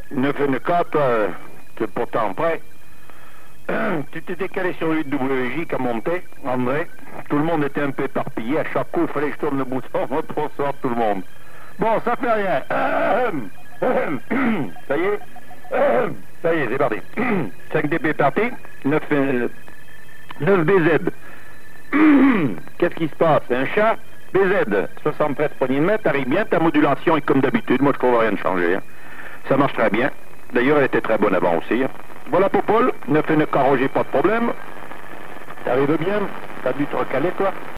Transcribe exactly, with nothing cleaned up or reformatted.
neuf N quatre, euh, c'est pourtant prêt. Tu t'es décalé sur huit W J qui a monté, André. Tout le monde était un peu éparpillé. À chaque coup, il fallait que je tourne le bouton pour recevoir tout le monde. Bon, ça fait rien. Ça y est. Ça y est, c'est parti. cinq D P parti. neuf, euh, neuf B Z. Qu'est-ce qui se passe? C'est un chat? B Z, soixante-treize poignées de mètre, t'arrives bien, ta modulation est comme d'habitude. Moi, je trouve rien de changé. Hein. Ça marche très bien. D'ailleurs, elle était très bonne avant aussi. Hein. Voilà pour Paul, neuf N carrogé, pas de problème. T'arrives bien? T'as dû te recaler, toi?